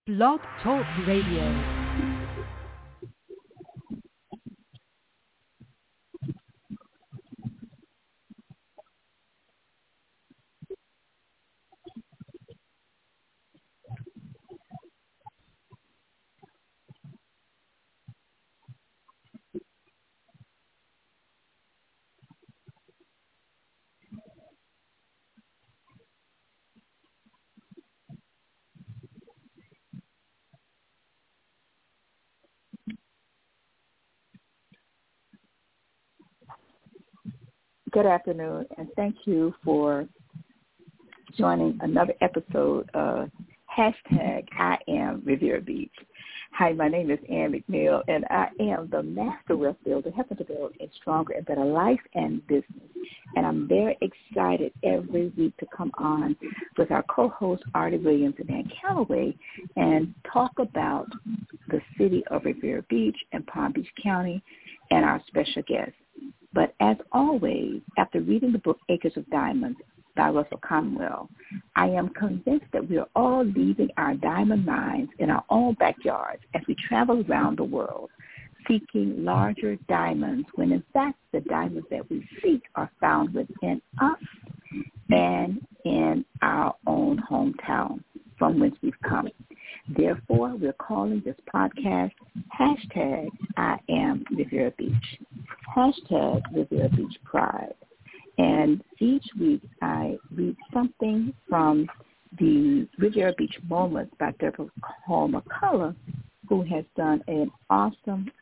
Blog Talk Radio. Good afternoon, and thank you for joining another episode of hashtag I Am Riviera Beach. Hi, my name is Ann McNeil, and I am the master wealth builder, helping to build a stronger and better life and business. And I'm very excited every week to come on with our co-hosts Artie Williams and Ann Calloway and talk about the city of Riviera Beach and Palm Beach County and our special guests. But as always, after reading the book Acres of Diamonds by Russell Conwell, I am convinced that we are all leaving our diamond mines in our own backyards as we travel around the world, seeking larger diamonds when in fact the diamonds that we seek are found within us and in our own hometown from whence we've come. Therefore, we're calling this podcast hashtag I Am Riviera Beach, hashtag Riviera Beach Pride. And each week I read something from the Riviera Beach Moments by Deborah Hall McCullough, who has done an awesome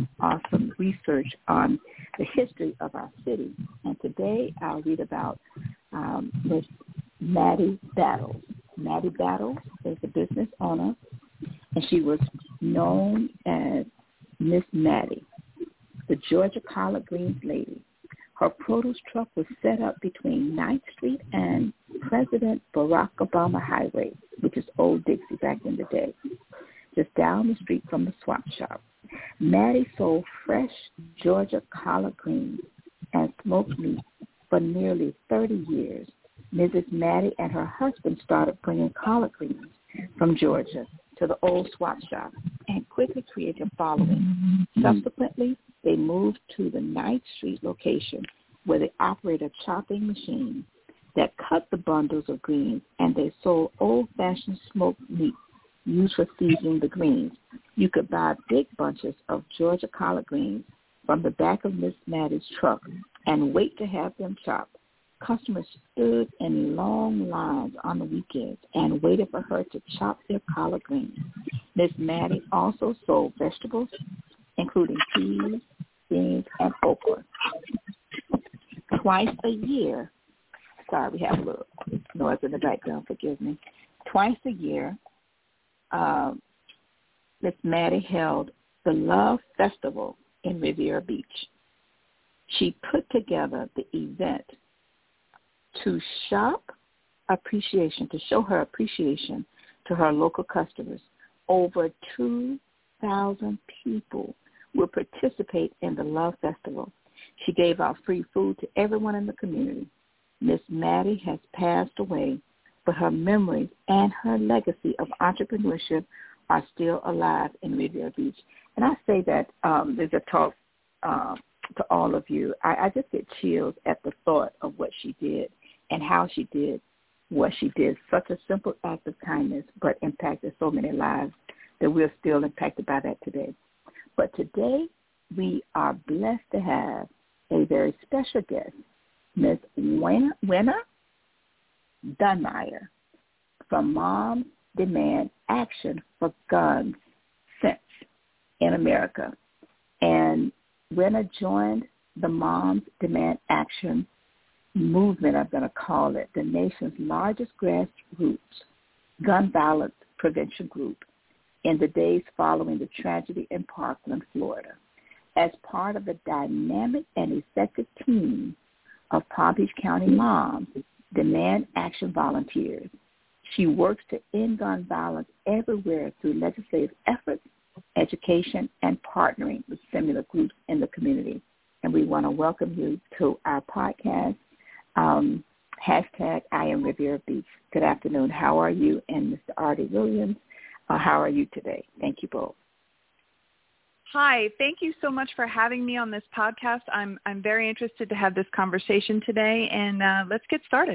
research on the history of our city. And today I'll read about Miss Maddie Battles. Maddie Battles is a business owner, and she was known as Miss Maddie, the Georgia collard greens lady. Her produce truck was set up between 9th Street and President Barack Obama Highway, which is Old Dixie back in the day, just down the street from the swap shop. Maddie sold fresh Georgia collard greens and smoked meat for nearly 30 years. Mrs. Maddie and her husband started bringing collard greens from Georgia to the old swap shop and quickly created a following. Subsequently, they moved to the 9th Street location where they operated a chopping machine that cut the bundles of greens, and they sold old-fashioned smoked meat used for seasoning the greens. You could buy big bunches of Georgia collard greens from the back of Miss Maddie's truck and wait to have them chopped. Customers stood in long lines on the weekends and waited for her to chop their collard greens. Miss Maddie also sold vegetables, including peas, beans, and okra. Twice a year, sorry, we have a little noise in the background, forgive me. Twice a year, Miss Maddie held the Love Festival in Riviera Beach. She put together the event to show her appreciation to her local customers. Over 2,000 people will participate in the Love Festival. She gave out free food to everyone in the community. Miss Maddie has passed away, but her memories and her legacy of entrepreneurship are still alive in Riviera Beach. And I say that there's a talk to all of you. I just get chills at the thought of what she did and how she did what she did. Such a simple act of kindness, but impacted so many lives that we're still impacted by that today. But today, we are blessed to have a very special guest, Ms. Wenna Dunmeyer from Moms Demand Action for Guns Sense in America. And Wenna joined the Moms Demand Action movement, I'm going to call it, the nation's largest grassroots gun violence prevention group, in the days following the tragedy in Parkland, Florida. As part of the dynamic and effective team of Palm Beach County Moms Demand Action volunteers, she works to end gun violence everywhere through legislative efforts, education, and partnering with similar groups in the community. And we want to welcome you to our podcast, hashtag I Am Riviera Beach. Good afternoon. How are you? And Mr. Artie Williams, how are you today? Thank you both. Hi, thank you so much for having me on this podcast. I'm very interested to have this conversation today, and let's get started.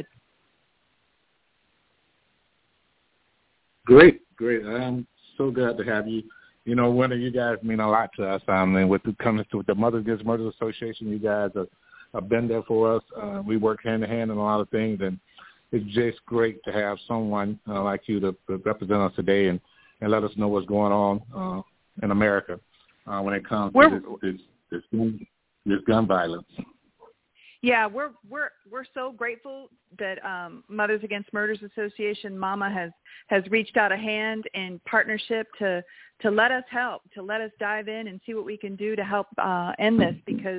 Great. I'm so glad to have you. You know, one of you guys mean a lot to us. And with it comes to the Mothers Against Murders Association, you guys have been there for us. We work hand in hand in a lot of things, and it's just great to have someone like you to represent us today and let us know what's going on in America when it comes to this gun violence. Yeah, we're so grateful that Mothers Against Murders Association, MAMA, has reached out a hand in partnership to let us help, to let us dive in and see what we can do to help end this, because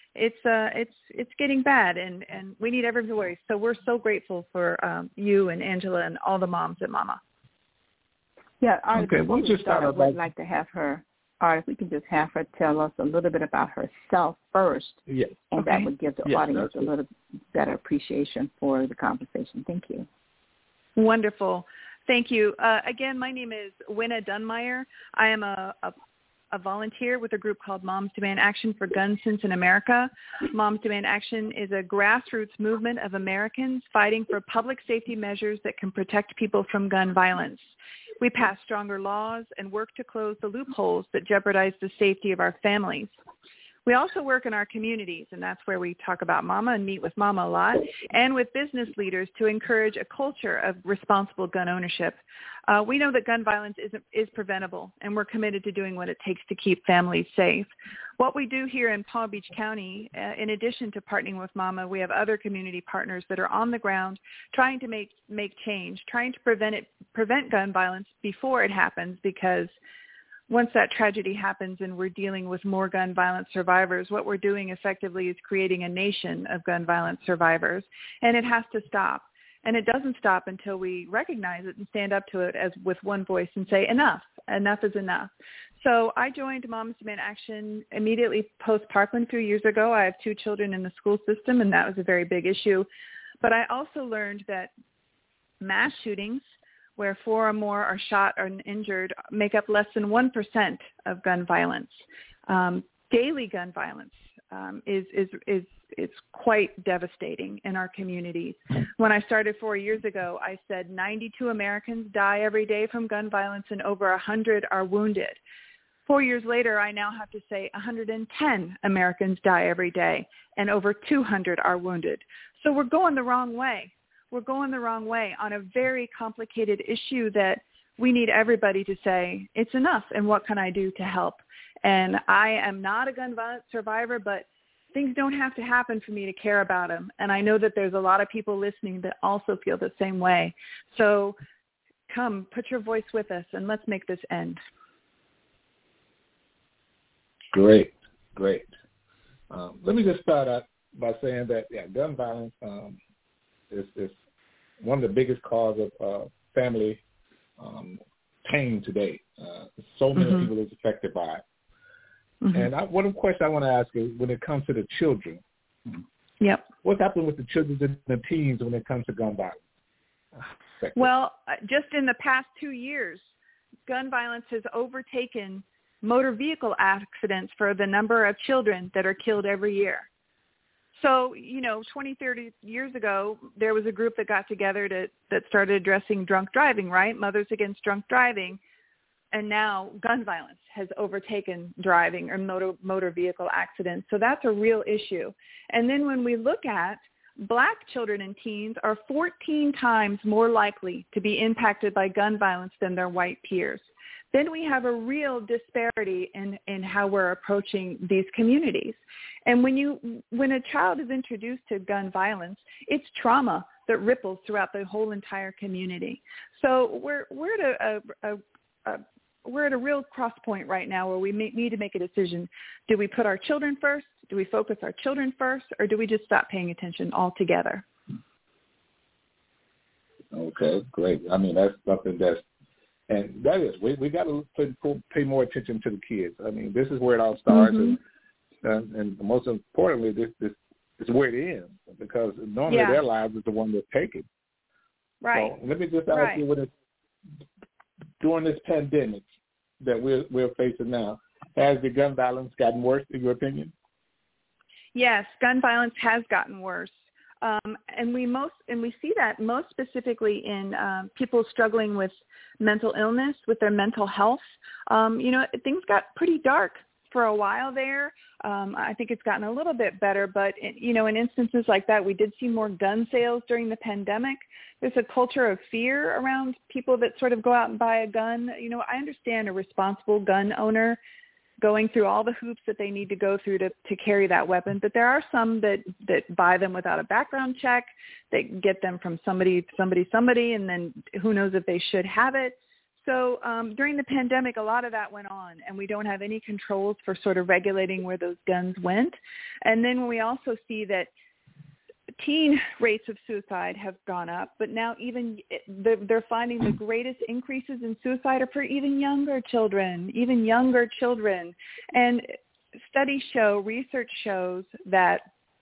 it's getting bad and we need every voice. So we're so grateful for you and Angela and all the moms at MAMA. Yeah, okay, before we start, I would like to have her. If we can just have her tell us a little bit about herself first, yes. And okay. that would give the audience a little better appreciation for the conversation. Thank you. Wonderful. Thank you. Again, my name is Winna Dunmeyer. I am a volunteer with a group called Moms Demand Action for Gun Sense in America. Moms Demand Action is a grassroots movement of Americans fighting for public safety measures that can protect people from gun violence. We pass stronger laws and work to close the loopholes that jeopardize the safety of our families. We also work in our communities, and that's where we talk about MAMA and meet with MAMA a lot, and with business leaders to encourage a culture of responsible gun ownership. We know that gun violence is preventable, and we're committed to doing what it takes to keep families safe. What we do here in Palm Beach County, in addition to partnering with MAMA, we have other community partners that are on the ground trying to make change, trying to prevent gun violence before it happens, because once that tragedy happens and we're dealing with more gun violence survivors, what we're doing effectively is creating a nation of gun violence survivors, and it has to stop. And it doesn't stop until we recognize it and stand up to it as with one voice and say, enough is enough. So I joined Moms Demand Action immediately post-Parkland 2 years ago. I have 2 children in the school system, and that was a very big issue. But I also learned that mass shootings, where 4 or more are shot or injured, make up less than 1% of gun violence. Daily gun violence is quite devastating in our communities. When I started 4 years ago, I said 92 Americans die every day from gun violence and over 100 are wounded. 4 years later, I now have to say 110 Americans die every day and over 200 are wounded. So we're going the wrong way. We're going the wrong way on a very complicated issue that we need everybody to say, it's enough, and what can I do to help? And I am not a gun violence survivor, but things don't have to happen for me to care about them. And I know that there's a lot of people listening that also feel the same way. So come, put your voice with us, and let's make this end. Great. Let me just start out by saying that, gun violence is one of the biggest causes of family pain today. So many people is affected by it. Mm-hmm. And one question I want to ask is, when it comes to the children, what's happening with the children and the teens when it comes to gun violence? Well, just in the past 2 years, gun violence has overtaken motor vehicle accidents for the number of children that are killed every year. So, 20, 30 years ago, there was a group that got together that started addressing drunk driving, right? Mothers Against Drunk Driving. And now gun violence has overtaken driving or motor vehicle accidents. So that's a real issue. And then when we look at Black children and teens are 14 times more likely to be impacted by gun violence than their white peers. Then we have a real disparity in how we're approaching these communities. And when a child is introduced to gun violence, it's trauma that ripples throughout the whole entire community. So we're at a real cross point right now where we need to make a decision. Do we put our children first? Do we focus our children first? Or do we just stop paying attention altogether? Okay, great. I mean, that's something and that is, we got to pay more attention to the kids. I mean, this is where it all starts. Mm-hmm. And most importantly, this is where it ends, because normally their lives is the one that's taken. Right. So let me just ask you, during this pandemic that we're facing now, has the gun violence gotten worse, in your opinion? Yes, gun violence has gotten worse. And we see that most specifically in people struggling with mental illness, with their mental health. Things got pretty dark for a while there. I think it's gotten a little bit better, but in instances like that, we did see more gun sales during the pandemic. There's a culture of fear around people that sort of go out and buy a gun. I understand a responsible gun owner going through all the hoops that they need to go through to carry that weapon. But there are some that buy them without a background check. They get them from somebody, and then who knows if they should have it. So during the pandemic, a lot of that went on, and we don't have any controls for sort of regulating where those guns went. And then we also see that teen rates of suicide have gone up, but now even they're finding the greatest increases in suicide are for even younger children. And research shows that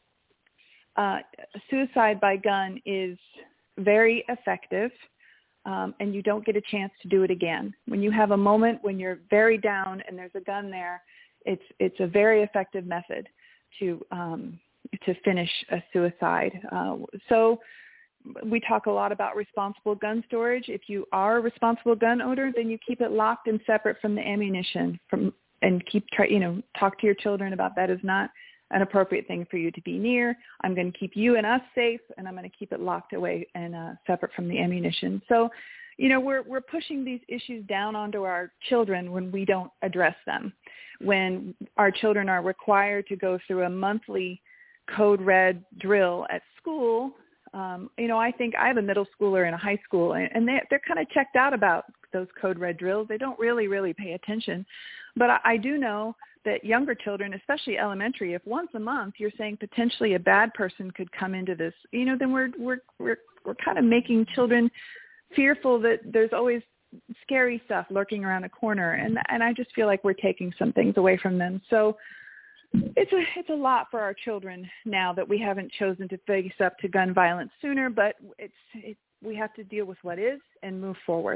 suicide by gun is very effective, and you don't get a chance to do it again. When you have a moment when you're very down and there's a gun there, it's a very effective method to finish a suicide. So we talk a lot about responsible gun storage. If you are a responsible gun owner, then you keep it locked and separate from the ammunition. And talk to your children about that is not an appropriate thing for you to be near. I'm going to keep you and us safe, and I'm going to keep it locked away and separate from the ammunition. So, we're pushing these issues down onto our children when we don't address them. When our children are required to go through a monthly code red drill at school, I think I have a middle schooler and a high school, and they're kind of checked out about those code red drills. They don't really pay attention. But I do know that younger children, especially elementary, if once a month you're saying potentially a bad person could come into this, then we're kind of making children fearful that there's always scary stuff lurking around the corner, and I just feel like we're taking some things away from them. So it's a lot for our children now that we haven't chosen to face up to gun violence sooner, but we have to deal with what is and move forward.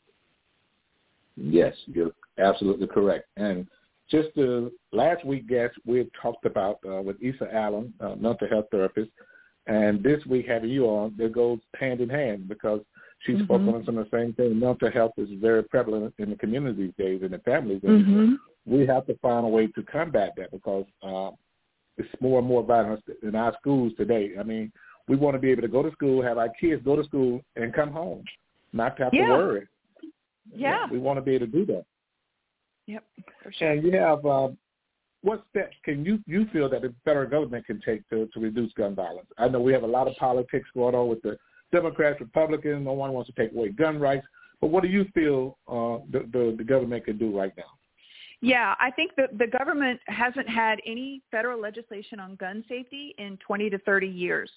Yes, you're absolutely correct. And just last week, we had talked about with Issa Allen, mental health therapist, and this week having you on, that goes hand in hand because she spoke on some of the same thing. Mental health is very prevalent in the community these days, in the families. And we have to find a way to combat that because it's more and more violence in our schools today. I mean, we want to be able to go to school, have our kids go to school, and come home, not to have to worry. Yeah. We want to be able to do that. Yep, for sure. And you have what steps can you feel that the federal government can take to reduce gun violence? I know we have a lot of politics going on with the Democrats, Republicans. No one wants to take away gun rights. But what do you feel the government can do right now? Yeah, I think the government hasn't had any federal legislation on gun safety in 20 to 30 years.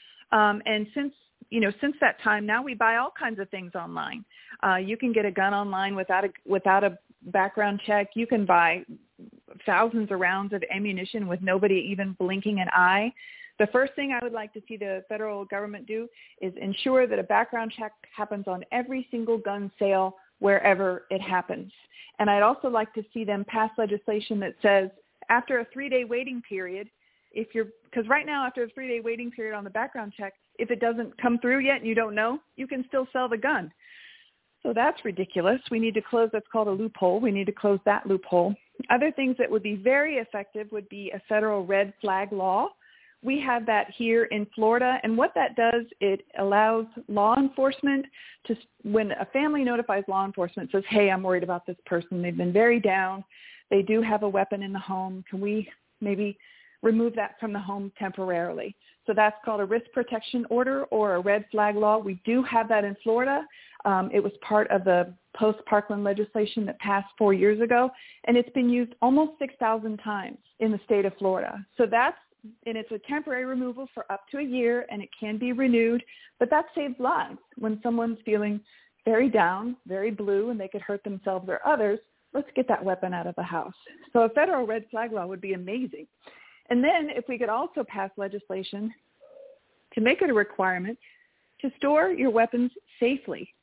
And since that time, now we buy all kinds of things online. You can get a gun online without a background check. You can buy thousands of rounds of ammunition with nobody even blinking an eye. The first thing I would like to see the federal government do is ensure that a background check happens on every single gun sale wherever it happens. And I'd also like to see them pass legislation that says after a 3-day waiting period, because right now after a 3-day waiting period on the background check, if it doesn't come through yet and you don't know, you can still sell the gun. So that's ridiculous. We need to close, that's called a loophole. We need to close that loophole. Other things that would be very effective would be a federal red flag law. We have that here in Florida, and what that does, it allows law enforcement to, when a family notifies law enforcement, says, hey, I'm worried about this person. They've been very down. They do have a weapon in the home. Can we maybe remove that from the home temporarily? So that's called a risk protection order or a red flag law. We do have that in Florida. It was part of the post-Parkland legislation that passed 4 years ago, and it's been used almost 6,000 times in the state of Florida. So it's a temporary removal for up to a year, and it can be renewed, but that saves lives. When someone's feeling very down, very blue, and they could hurt themselves or others, let's get that weapon out of the house. So a federal red flag law would be amazing. And then if we could also pass legislation to make it a requirement to store your weapons safely.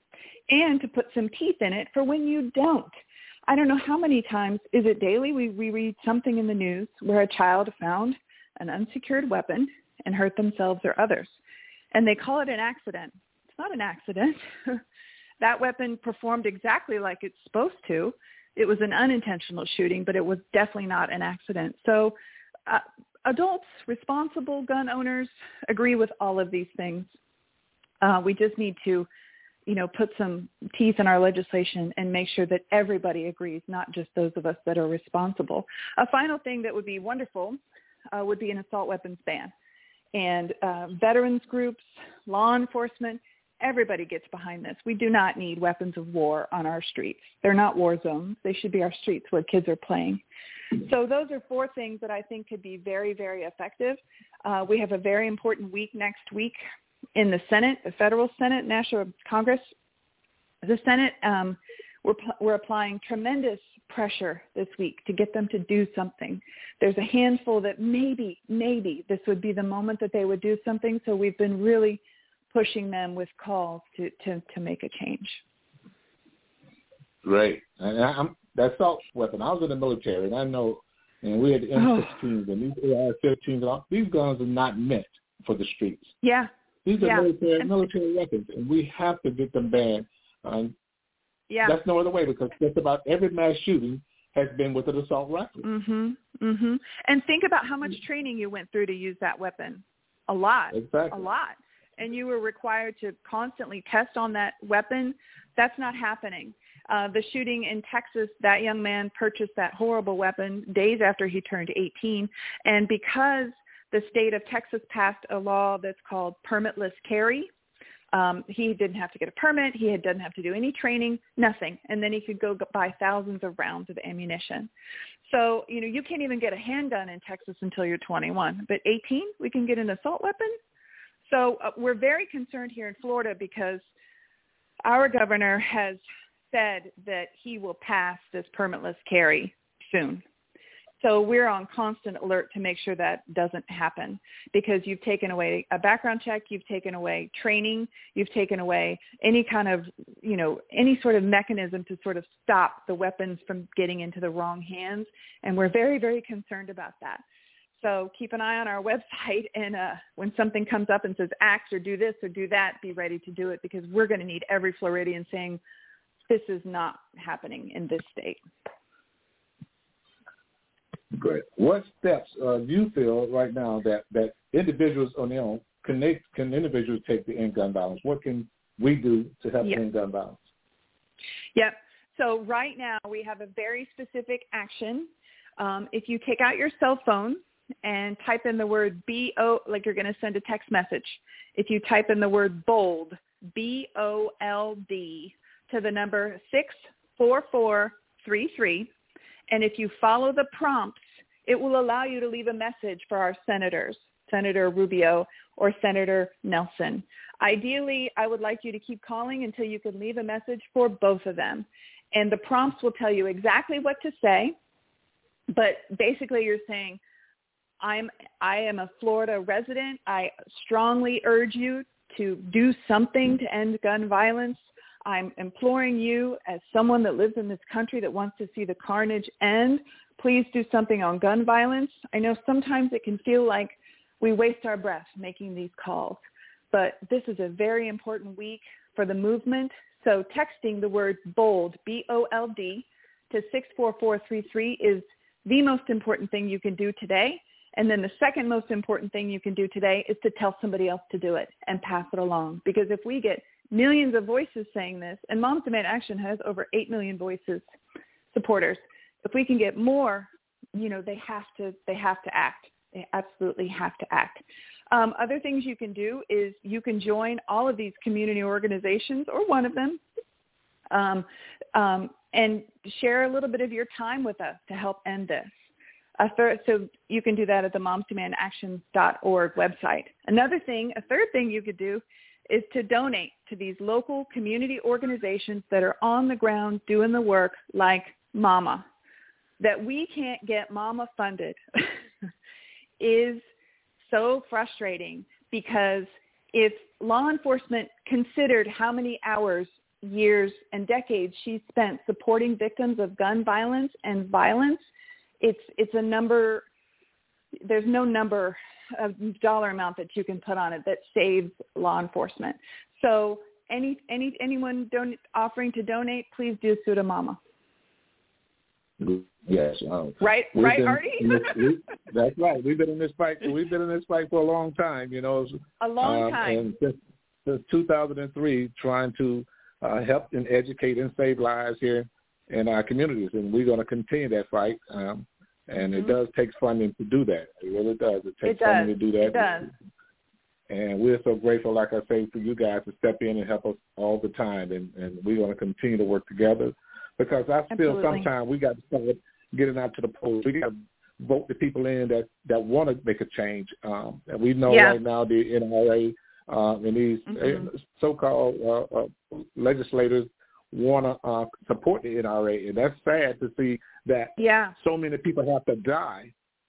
and to put some teeth in it for when you don't. I don't know how many times, is it daily, we read something in the news where a child found an unsecured weapon and hurt themselves or others. And they call it an accident. It's not an accident. That weapon performed exactly like it's supposed to. It was an unintentional shooting, but it was definitely not an accident. So adults, responsible gun owners, agree with all of these things. We just need to, put some teeth in our legislation and make sure that everybody agrees, not just those of us that are responsible. A final thing that would be wonderful would be an assault weapons ban. And veterans groups, law enforcement, everybody gets behind this. We do not need weapons of war on our streets. They're not war zones. They should be our streets where kids are playing. So those are 4 things that I think could be very, very effective. We have a very important week next week in the Senate, the federal Senate, National Congress. The Senate, we're applying tremendous pressure this week to get them to do something. There's a handful that maybe this would be the moment that they would do something. So we've been really pushing them with calls to make a change. Great. And that assault weapon, I was in the military, and I know, and we had the M16s and these AR-15s. These guns are not meant for the streets. Yeah. These are military weapons, and we have to get them banned. That's no other way, because just about every mass shooting has been with an assault rifle. And think about how much training you went through to use that weapon. A lot. Exactly. A lot. And you were required to constantly test on that weapon. That's not happening. The shooting in Texas, that young man purchased that horrible weapon days after he turned 18. And because the state of Texas passed a law that's called permitless carry, he didn't have to get a permit. He doesn't have to do any training, nothing. And then he could go buy thousands of rounds of ammunition. So, you can't even get a handgun in Texas until you're 21. But 18, we can get an assault weapon? So we're very concerned here in Florida because our governor has said that he will pass this permitless carry soon. So we're on constant alert to make sure that doesn't happen, because you've taken away a background check, you've taken away training, you've taken away any kind of, any sort of mechanism to sort of stop the weapons from getting into the wrong hands. And we're very, very concerned about that. So keep an eye on our website, and when something comes up and says act or do this or do that, be ready to do it, because we're going to need every Floridian saying this is not happening in this state. Great. What steps do you feel right now that individuals on their own, can individuals take the end gun violence? What can we do to help end gun violence? Yep. So right now we have a very specific action. If you take out your cell phone and type in the word BO, like you're going to send a text message. If you type in the word BOLD, BOLD, to the number 64433, and if you follow the prompts, it will allow you to leave a message for our senators, Senator Rubio or Senator Nelson. Ideally, I would like you to keep calling until you can leave a message for both of them. And the prompts will tell you exactly what to say. But basically you're saying, I am a Florida resident. I strongly urge you to do something to end gun violence. I'm imploring you, as someone that lives in this country that wants to see the carnage end, please do something on gun violence. I know sometimes it can feel like we waste our breath making these calls, but this is a very important week for the movement. So texting the word BOLD, B-O-L-D, to 64433 is the most important thing you can do today. And then the second most important thing you can do today is to tell somebody else to do it and pass it along. Because if we get millions of voices saying this, and Moms Demand Action has over 8 million voices, supporters, if we can get more, they have to act. They absolutely have to act. Other things you can do is you can join all of these community organizations, or one of them, and share a little bit of your time with us to help end this. So you can do that at the momsdemandaction.org website. A third thing you could do is to donate to these local community organizations that are on the ground doing the work, like Mama. That we can't get Mama funded is so frustrating, because if law enforcement considered how many hours years and decades she's spent supporting victims of gun violence and violence, it's a number. There's no number of dollar amount that you can put on it that saves law enforcement. So anyone offering to donate, please do so to Mama. Yes. Right, Artie? That's right. We've been in this fight. We've been in this fight for a long time. You know, a long time. And since 2003, trying to help and educate and save lives here in our communities, and we're going to continue that fight. And it does take funding to do that. It really does. It takes funding to do that. It does. And we're so grateful, like I say, for you guys to step in and help us all the time. And we're going to continue to work together, because I feel sometimes we got to start getting out to the polls. We got to vote the people in that want to make a change. And we know right now the NRA and these so-called legislators want to support the NRA, and that's sad to see that so many people have to die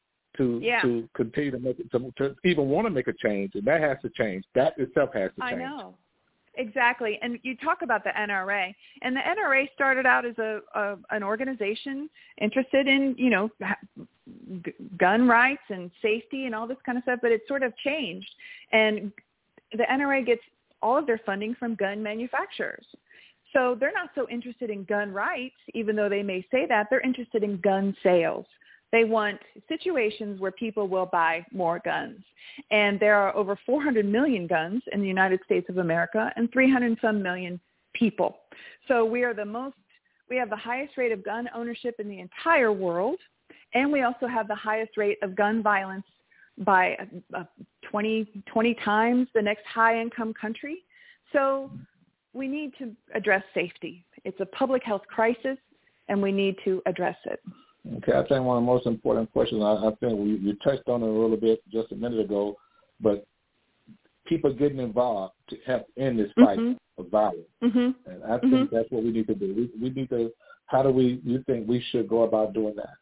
to continue to make it, to even want to make a change, and that has to change. That itself has to change. I know. Exactly. And you talk about the NRA, and the NRA started out as an organization interested in, you know, gun rights and safety and all this kind of stuff, but it sort of changed. And the NRA gets all of their funding from gun manufacturers. So they're not so interested in gun rights, even though they may say that. They're interested in gun sales. They want situations where people will buy more guns. And there are over 400 million guns in the United States of America and 300 and some million people. So we have the highest rate of gun ownership in the entire world. And we also have the highest rate of gun violence by 20 times the next high-income country. So we need to address safety. It's a public health crisis, and we need to address it. Okay, I think one of the most important questions, I think you touched on it a little bit just a minute ago, but people getting involved to help end this fight of violence. And I think that's what we need to do. We need to, you think we should go about doing that?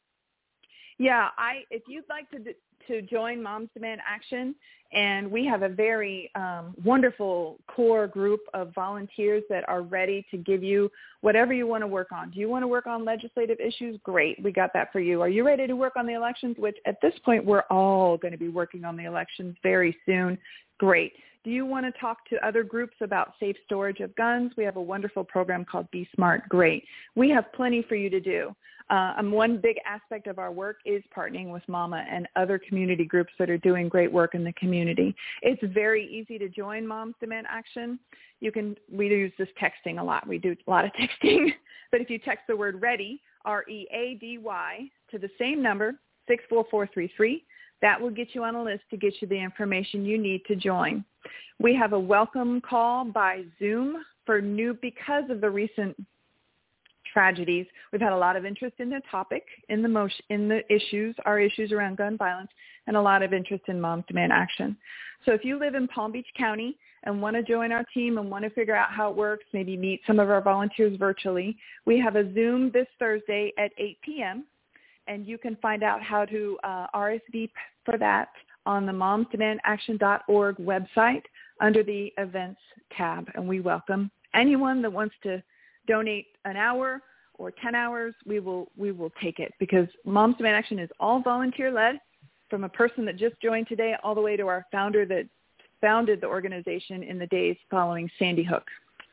Yeah, if you'd like to join Moms Demand Action, and we have a very wonderful core group of volunteers that are ready to give you whatever you want to work on. Do you want to work on legislative issues? Great, we got that for you. Are you ready to work on the elections, which at this point we're all going to be working on the elections very soon? Great. Do you want to talk to other groups about safe storage of guns? We have a wonderful program called Be Smart. Great. We have plenty for you to do. One big aspect of our work is partnering with MAMA and other community groups that are doing great work in the community. It's very easy to join Moms Demand Action. We use this texting a lot. We do a lot of texting. But if you text the word READY, READY, to the same number, 64433, that will get you on a list to get you the information you need to join. We have a welcome call by Zoom because of the recent tragedies. We've had a lot of interest in the topic, in the issues, our issues around gun violence, and a lot of interest in Moms Demand Action. So if you live in Palm Beach County and want to join our team and want to figure out how it works, maybe meet some of our volunteers virtually, we have a Zoom this Thursday at 8 p.m., and you can find out how to RSVP for that on the momsdemandaction.org website under the events tab. And we welcome anyone that wants to donate an hour or 10 hours. We will take it, because Moms Demand Action is all volunteer-led, from a person that just joined today all the way to our founder that founded the organization in the days following Sandy Hook.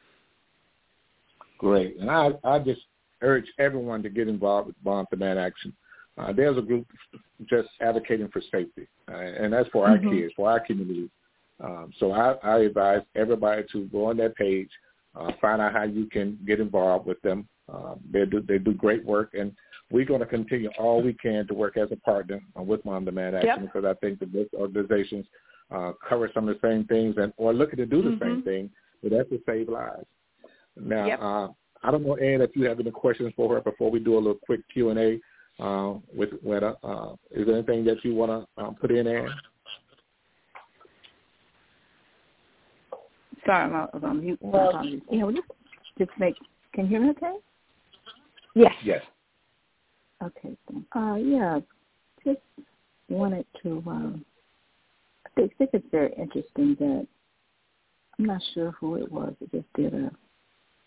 Great. And I just urge everyone to get involved with Moms Demand Action. There's a group just advocating for safety, and that's for our kids, for our community. So I advise everybody to go on that page, find out how you can get involved with them. They do great work, and we're going to continue all we can to work as a partner with Moms Demand Action, because I think that both organizations cover some of the same things or looking to do the same thing, but that's to save lives. Now, I don't know, Ann, if you have any questions for her before we do a little quick Q&A with Weta. Is there anything that you want to put in, Ann? Sorry, I'm on mute. Can you hear me okay? Yes. Okay. Just wanted to, I think it's very interesting that, I'm not sure who it was that just did a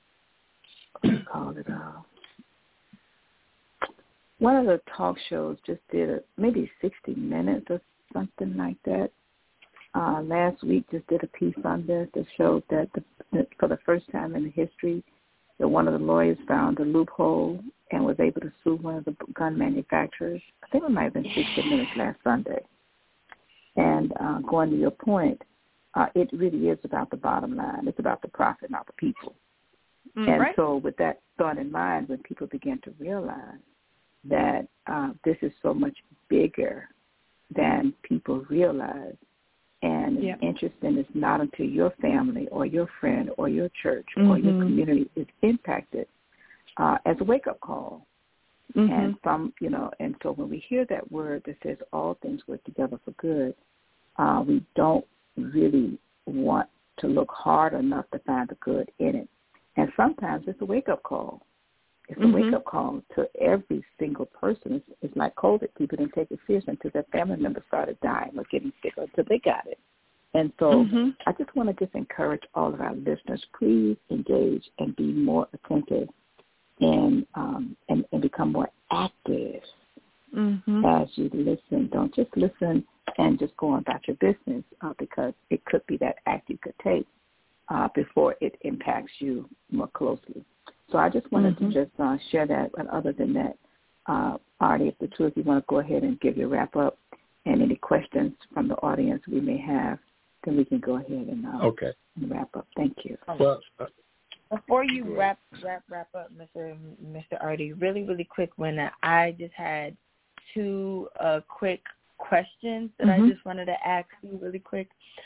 One of the talk shows just did maybe 60 Minutes or something like that. Last week just did a piece on this that showed that for the first time in history, that one of the lawyers found a loophole and was able to sue one of the gun manufacturers. I think it might have been 60 Minutes last Sunday. And going to your point, it really is about the bottom line. It's about the profit, not the people. And so with that thought in mind, when people begin to realize that this is so much bigger than people realize, and interest in is not until your family or your friend or your church or your community is impacted, as a wake-up call. And and so when we hear that word that says all things work together for good, we don't really want to look hard enough to find the good in it. And sometimes it's a wake-up call. It's a wake-up call to every single person. It's like COVID. People didn't take it seriously until their family members started dying or getting sick until they got it. And so I just want to just encourage all of our listeners, please engage and be more attentive and become more active as you listen. Don't just listen and just go on about your business because it could be that act you could take before it impacts you more closely. So I just wanted to just share that. But other than that, Artie, if the two of you want to go ahead and give your wrap-up and any questions from the audience we may have, then we can go ahead and wrap up. Thank you. Well, before you wrap up, Mr. Artie, really, really quick, when I just had two quick questions that I just wanted to ask you really quick.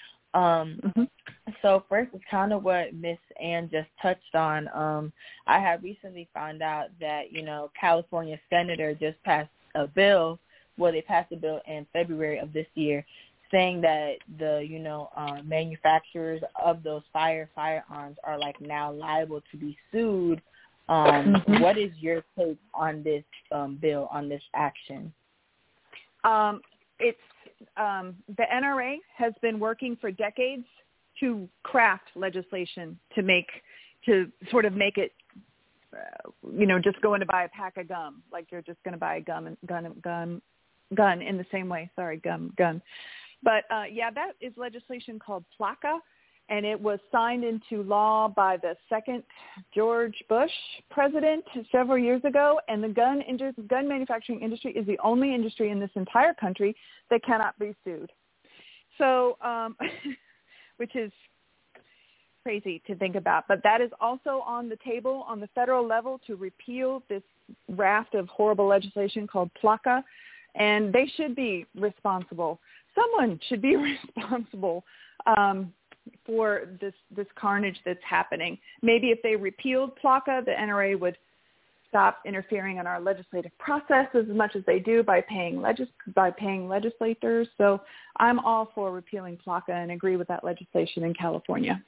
So first is kind of what Miss Ann just touched on. I have recently found out that, California Senator just passed a bill. Well, they passed a bill in February of this year saying that the, manufacturers of those firearms are like now liable to be sued. What is your take on this bill, on this action? It's the NRA has been working for decades to craft legislation to sort of make it, just going to buy a pack of gum, like you're just going to buy a gun in the same way. Sorry, gun. But that is legislation called PLCAA, and it was signed into law by the second George Bush president several years ago. And the gun manufacturing industry is the only industry in this entire country that cannot be sued. So, which is crazy to think about. But that is also on the table on the federal level to repeal this raft of horrible legislation called PLCAA. And they should be responsible. Someone should be responsible for this carnage that's happening. Maybe if they repealed PLCAA, the NRA would stop interfering in our legislative process as much as they do by paying legislators. So I'm all for repealing PLCAA and agree with that legislation in California.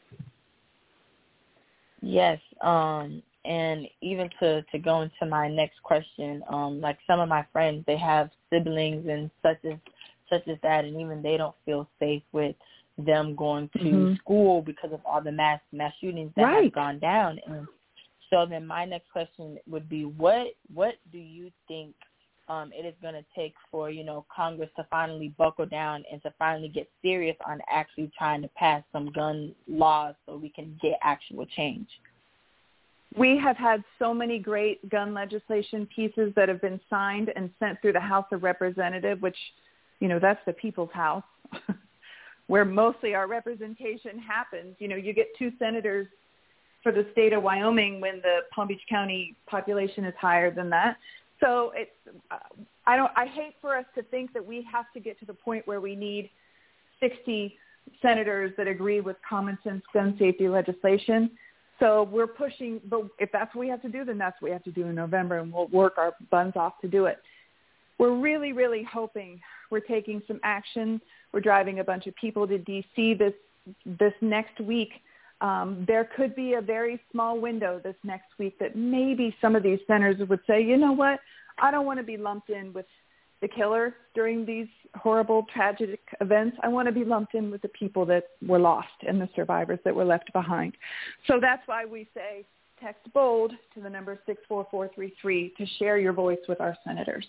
Yes, and even to go into my next question, like some of my friends, they have siblings and such as that, and even they don't feel safe with them going to school because of all the mass shootings that have gone down. And so then my next question would be, what do you think it is going to take for, Congress to finally buckle down and to finally get serious on actually trying to pass some gun laws so we can get actual change? We have had so many great gun legislation pieces that have been signed and sent through the House of Representatives, which, that's the people's house, where mostly our representation happens. You get 2 senators for the state of Wyoming when the Palm Beach County population is higher than that. So it's I hate for us to think that we have to get to the point where we need 60 senators that agree with common sense gun safety legislation. So we're pushing, but if that's what we have to do, then that's what we have to do in November, and we'll work our buns off to do it. We're really, really hoping we're taking some action. We're driving a bunch of people to D.C. this next week. There could be a very small window this next week that maybe some of these senators would say, you know what, I don't want to be lumped in with the killer during these horrible, tragic events. I want to be lumped in with the people that were lost and the survivors that were left behind. So that's why we say text BOLD to the number 64433 to share your voice with our senators.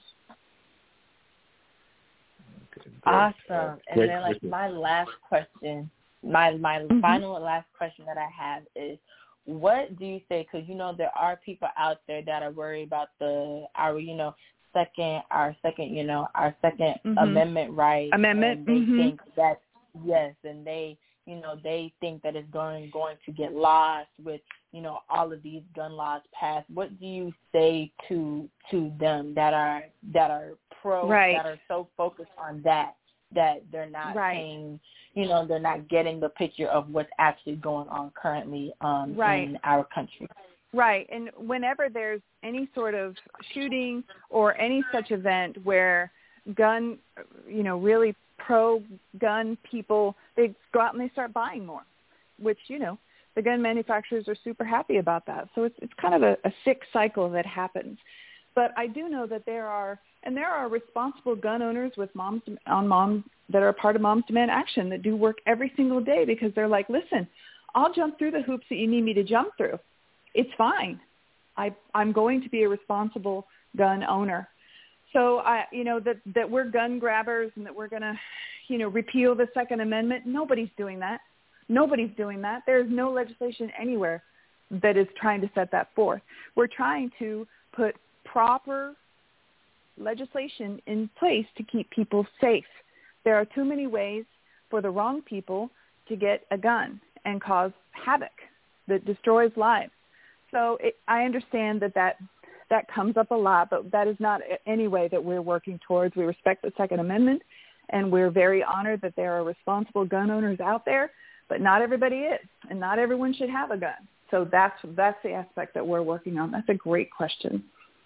Okay, awesome. And great then, like, question. my last question, my final and last question that I have is, what do you say? Because there are people out there that are worried about our second amendment right. Amendment. And they think that and they think that it's going to get lost with all of these gun laws passed. What do you say to them that are pro, that are so focused on that they're not paying, they're not getting the picture of what's actually going on currently in our country? Right. And whenever there's any sort of shooting or any such event where really pro-gun people, they go out and they start buying more, which, the gun manufacturers are super happy about that. So it's kind of a sick cycle that happens. But I do know that there are responsible gun owners with moms that are a part of Moms Demand Action that do work every single day because they're like, listen, I'll jump through the hoops that you need me to jump through. It's fine. I'm going to be a responsible gun owner. So that we're gun grabbers and that we're going to, repeal the Second Amendment. Nobody's doing that. Nobody's doing that. There's no legislation anywhere that is trying to set that forth. We're trying to put proper legislation in place to keep people safe. There are too many ways for the wrong people to get a gun and cause havoc that destroys lives. So I understand that comes up a lot, but that is not any way that we're working towards. We respect the Second Amendment, and we're very honored that there are responsible gun owners out there, but not everybody is, and not everyone should have a gun. So that's the aspect that we're working on. That's a great question.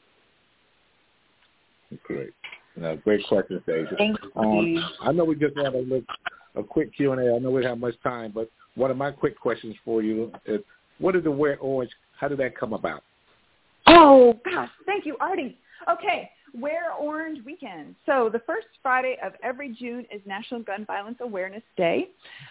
Great. Great question, Deja. Thank you. I know we just have a quick Q&A. I know we don't have much time, but one of my quick questions for you is, what is the Wear Orange? How did that come about? Oh, gosh. Thank you, Artie. Okay. Wear Orange Weekend. So the first Friday of every June is National Gun Violence Awareness Day.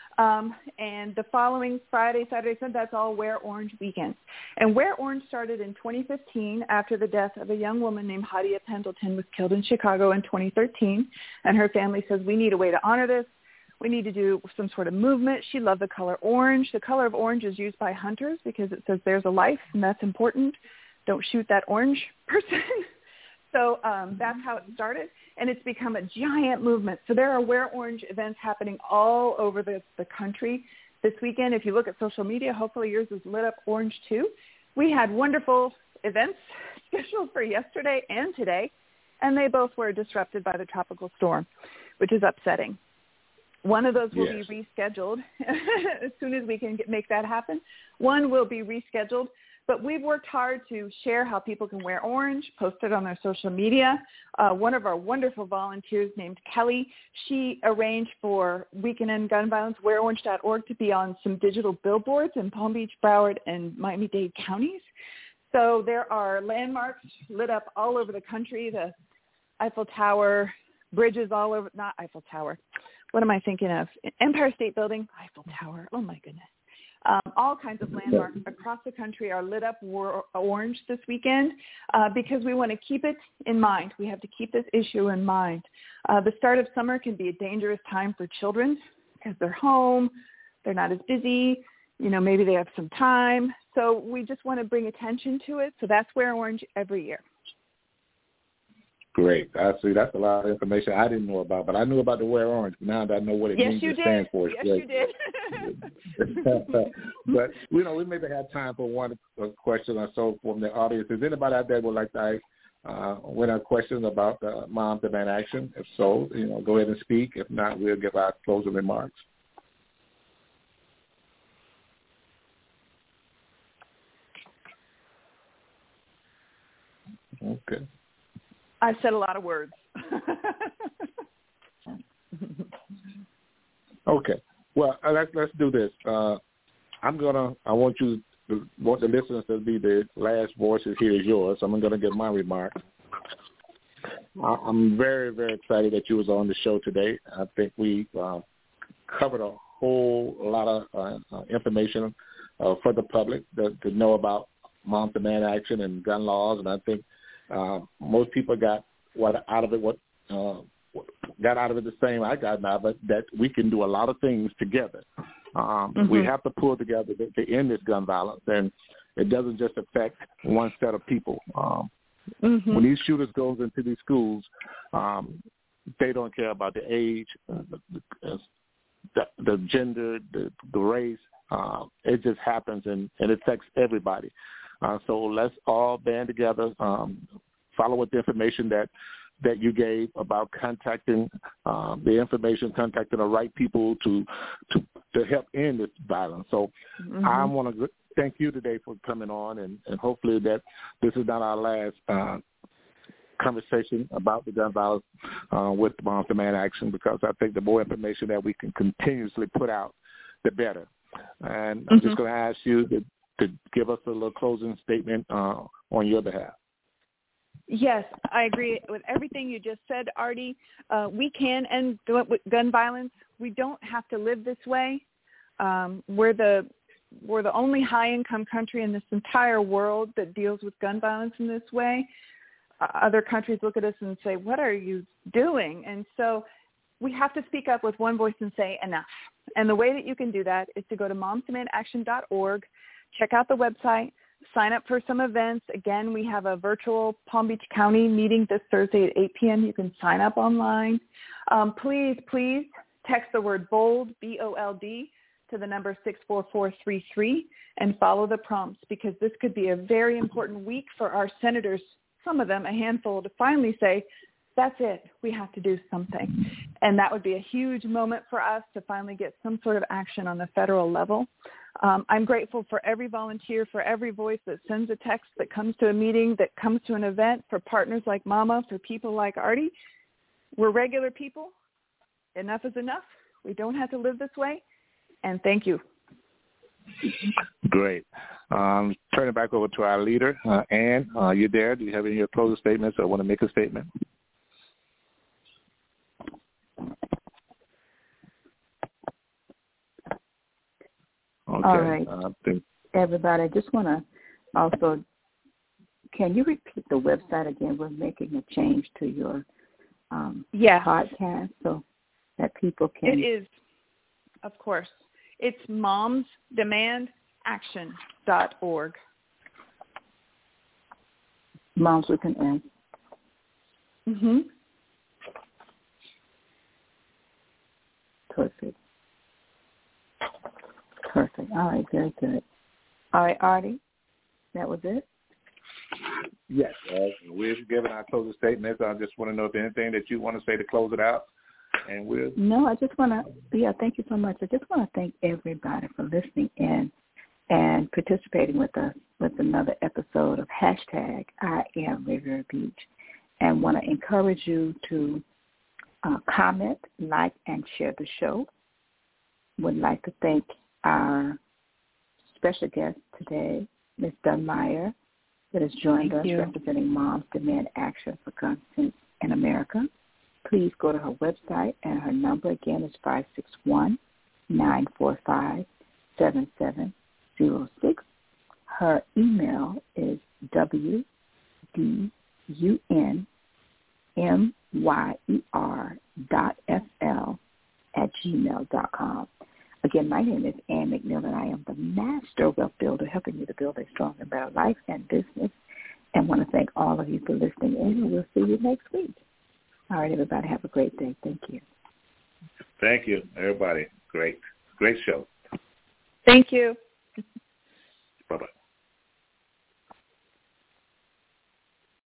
And the following Friday, Saturday, Sunday, that's all Wear Orange Weekend. And Wear Orange started in 2015 after the death of a young woman named Hadia Pendleton was killed in Chicago in 2013. And her family says, we need a way to honor this. We need to do some sort of movement. She loved the color orange. The color of orange is used by hunters because it says there's a life, and that's important. Don't shoot that orange person. So that's how it started, and it's become a giant movement. So there are Wear Orange events happening all over the country this weekend. If you look at social media, hopefully yours is lit up orange too. We had wonderful events scheduled for yesterday and today, and they both were disrupted by the tropical storm, which is upsetting. One of those will be rescheduled as soon as we can make that happen. One will be rescheduled. But we've worked hard to share how people can wear orange, post it on their social media. One of our wonderful volunteers named Kelly, she arranged for We Can End Gun Violence, wearorange.org, to be on some digital billboards in Palm Beach, Broward, and Miami-Dade counties. So there are landmarks lit up all over the country, the Eiffel Tower, bridges all over, not Eiffel Tower. What am I thinking of? Empire State Building, Eiffel Tower. Oh, my goodness. All kinds of landmarks across the country are lit up orange this weekend because we want to keep it in mind. We have to keep this issue in mind. The start of summer can be a dangerous time for children because they're home, they're not as busy, maybe they have some time. So we just want to bring attention to it. So that's Wear Orange every year. Great. I see. That's a lot of information I didn't know about, but I knew about the Wear Orange. Now that I know what it means, it stands for. Yes, you did. But, we maybe have time for one question or so from the audience. Is anybody out there would like to ask a question about Moms Demand Action? If so, go ahead and speak. If not, we'll give our closing remarks. Okay. I've said a lot of words. Okay. Well, let's do this. I want the listeners to be the last voices. Here is yours. So I'm going to give my remarks. I'm very, very excited that you was on the show today. I think we covered a whole lot of information for the public to know about Moms Demand Action and gun laws, and I think most people got out of it the same I got now, but that we can do a lot of things together. We have to pull together to end this gun violence, and it doesn't just affect one set of people. When these shooters goes into these schools, they don't care about the age, the gender, the race. It just happens, and it affects everybody. So let's all band together, follow with the information that you gave about contacting contacting the right people to help end this violence. So I want to thank you today for coming on, and hopefully that this is not our last conversation about the gun violence with Moms Demand Action, because I think the more information that we can continuously put out, the better. And I'm just going to ask you to give us a little closing statement on your behalf. Yes, I agree with everything you just said, Artie. We can end gun violence. We don't have to live this way. We're the only high-income country in this entire world that deals with gun violence in this way. Other countries look at us and say, what are you doing? And so we have to speak up with one voice and say enough. And the way that you can do that is to go to momsdemandaction.org, check out the website, sign up for some events. Again, we have a virtual Palm Beach County meeting this Thursday at 8 p.m. You can sign up online. Please text the word BOLD, B-O-L-D, to the number 64433 and follow the prompts, because this could be a very important week for our senators, some of them, a handful, to finally say, that's it, we have to do something. And that would be a huge moment for us to finally get some sort of action on the federal level. I'm grateful for every volunteer, for every voice that sends a text, that comes to a meeting, that comes to an event, for partners like Mama, for people like Artie. We're regular people. Enough is enough. We don't have to live this way. And thank you. Great. Turn it back over to our leader. Ann, you there? Do you have any closing statements or want to make a statement? Okay. All right. Everybody, I just want to also, can you repeat the website again? We're making a change to your podcast so that people can. It is, of course. It's momsdemandaction.org. Moms with an S. Mm-hmm. Perfect. All right, very good. All right, Artie, that was it? Yes. We've given our closing statements. I just want to know if there's anything that you want to say to close it out. And No, I just want to, thank you so much. I just want to thank everybody for listening in and participating with us with another episode of hashtag I Am Riviera Beach, and want to encourage you to comment, like, and share the show. Would like to thank our special guest today, Ms. Dunmire, that has joined us representing Moms Demand Action for Gun Sense in America. Please go to her website, and her number again is 561-945-7706. Her email is wdunmyer.fl@gmail.com. Again, my name is Ann McMillan, and I am the Master Wealth Builder, helping you to build a stronger and better life and business. And want to thank all of you for listening in, and we'll see you next week. All right, everybody, have a great day. Thank you. Thank you, everybody. Great show. Thank you. Bye-bye.